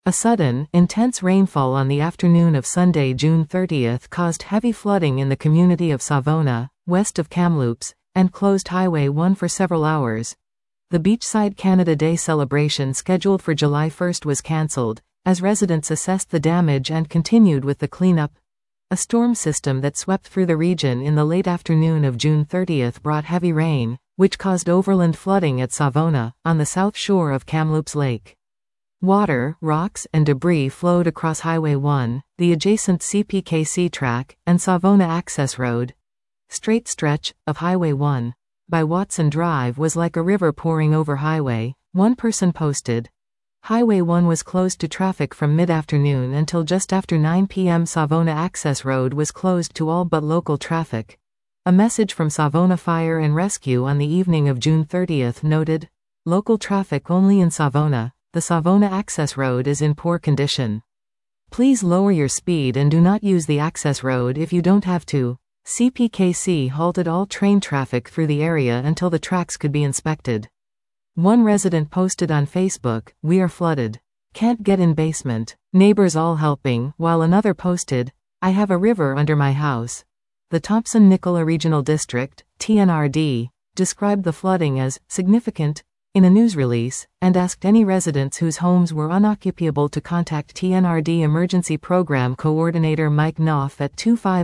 A sudden, intense rainfall on the afternoon of Sunday, June 30th caused heavy flooding in the community of Savona, west of Kamloops, and closed Highway 1 for several hours. The Beachside Canada Day celebration scheduled for July 1st was cancelled, as residents assessed the damage and continued with the cleanup. A storm system that swept through the region in the late afternoon of June 30th brought heavy rain, which caused overland flooding at Savona, on the south shore of Kamloops Lake. Water, rocks, and debris flowed across Highway 1, the adjacent CPKC track, and Savona Access Road. Straight stretch of Highway 1 by Watson Drive was like a river pouring over highway, one person posted. Highway 1 was closed to traffic from mid-afternoon until just after 9 p.m. Savona Access Road was closed to all but local traffic. A message from Savona Fire and Rescue on the evening of June 30th noted, "Local traffic only in Savona. The Savona Access Road is in poor condition. Please lower your speed and do not use the access road if you don't have to." CPKC halted all train traffic through the area until the tracks could be inspected. One resident posted on Facebook, "We are flooded. Can't get in basement. Neighbors all helping," while another posted, "I have a river under my house." The Thompson-Nicola Regional District, TNRD, described the flooding as significant in a news release, and asked any residents whose homes were unoccupable to contact TNRD Emergency Program Coordinator Mike Knopf at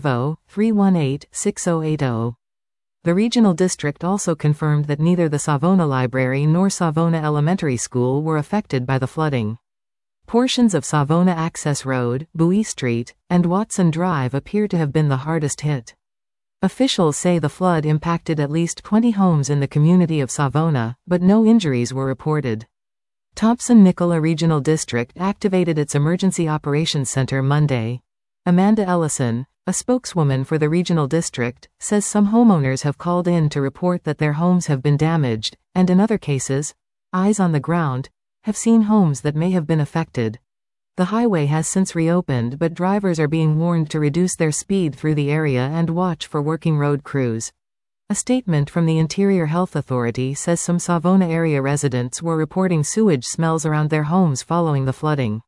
250-318-6080. The regional district also confirmed that neither the Savona Library nor Savona Elementary School were affected by the flooding. Portions of Savona Access Road, Bowie Street, and Watson Drive appear to have been the hardest hit. Officials say the flood impacted at least 20 homes in the community of Savona, but no injuries were reported. Thompson-Nicola Regional District activated its Emergency Operations Center Monday. Amanda Ellison, a spokeswoman for the regional district, says some homeowners have called in to report that their homes have been damaged, and in other cases, eyes on the ground, have seen homes that may have been affected. The highway has since reopened, but drivers are being warned to reduce their speed through the area and watch for working road crews. A statement from the Interior Health Authority says some Savona area residents were reporting sewage smells around their homes following the flooding.